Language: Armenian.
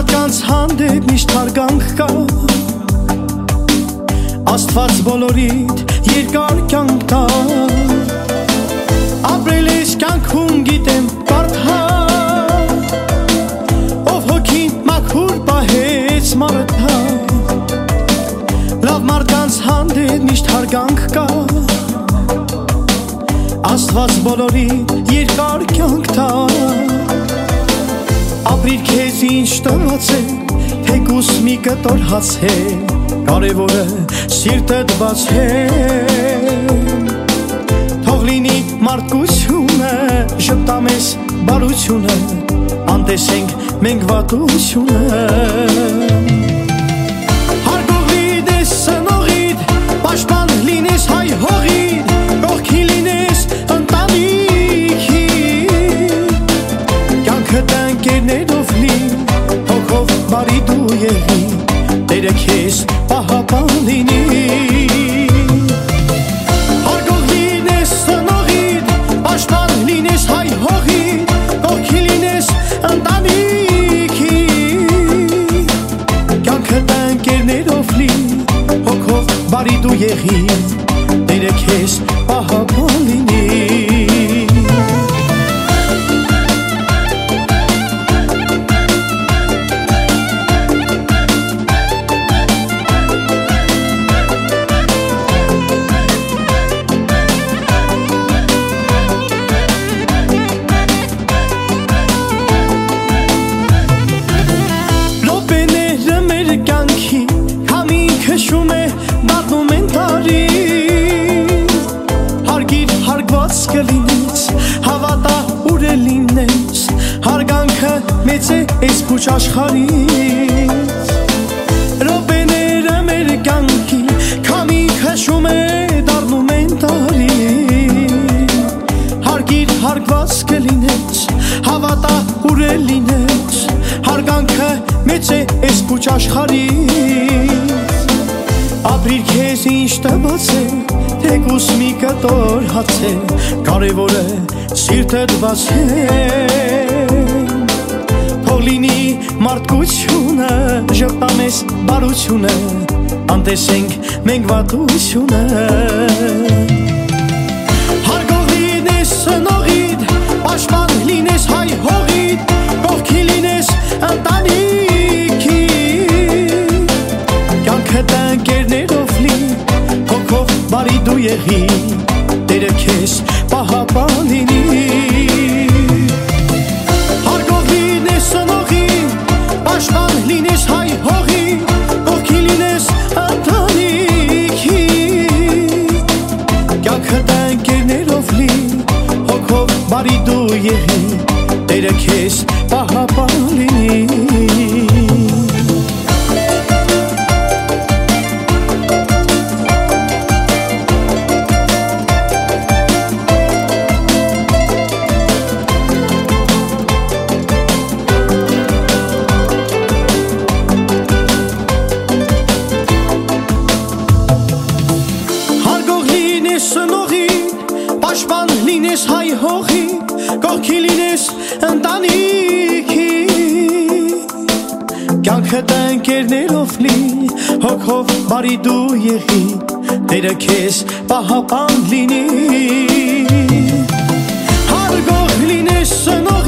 մարդկանց հանդեպ միշտ հարգանք կա, Աստված բոլորիդ երկար կյանք տա, ապրել ես կյանքում գիտեմ կարդա, ով հոգին մաքուր պահեց մարդ, լավ մարդկանց հանդեպ միշտ հարգանք կա, Աստված բոլորիդ երկար կյանք տա, ապրիր քեզ ինչ տված է, թեկուս մի կտոր հաց է, կարևորը սիրտդ բաց է, թող լինի մարդկությունը, ժպտամես բարությունը, անտեսենք մենք վատությունը, հարգող լինես սնողիդ, պաշտպան լինես հայ հողիդ, կողքի լինես ընտանիքի, կյանքդ ընկերներով լի, հոգով բարի դու եղի, Տերը քեզ պահապան լինի, հարգող լինես սնողիդ, պաշտպան լինես հայ հողիդ, կողքի լինես ընտանիքի, կյանքդ ընկերներով լի, հոգով բարի դու եղի, Տերը քեզ պահապան լինի, Քշում է դառնում են տարի, հարգիր հարգված կլինես, հավատա ուր է լինես, հարգանքը մեծ է այս փուչ աշխարհից, րոպեները մեր կյանքի, քամի քշում է դառնում են տարի, հարգիր հարգված կլինես, հավատա ուր է լինես, հարգանքը մեծ է այս փուչ աշխարհից, ապրիր քեզ ինչ տված է, թեկուս մի կտոր հաց է, կարևորը սիրտդ բաց է, թող լինի մարդկությունը, ժպտամես բարությունը, անտեսենք մենք վատությունը, հարգող լինես սնողիդ, պաշտպան լինես հայ հողիդ, կողքի լինես ընտանիքի, կյանքդ ընկերներով լի, հոգով բարի դու եղի, Տերը քեզ պահապան լինի, հարգող լինես սնողիդ, պաշտպան լինես հայ հողիդ, կողքի լինես ընտանիքի, կյանքդ ընկերներով լի, հոգով բարի դու եղի, Տերը քեզ պահապան լինի, պաշտպան լինես հայ հողիդ, կողքի լինես ընտանիքի, կյանքդ ընկերներով լի, հոգով բարի դու եղի, Տերը քեզ պահապան լինի, հարգող լինես սնող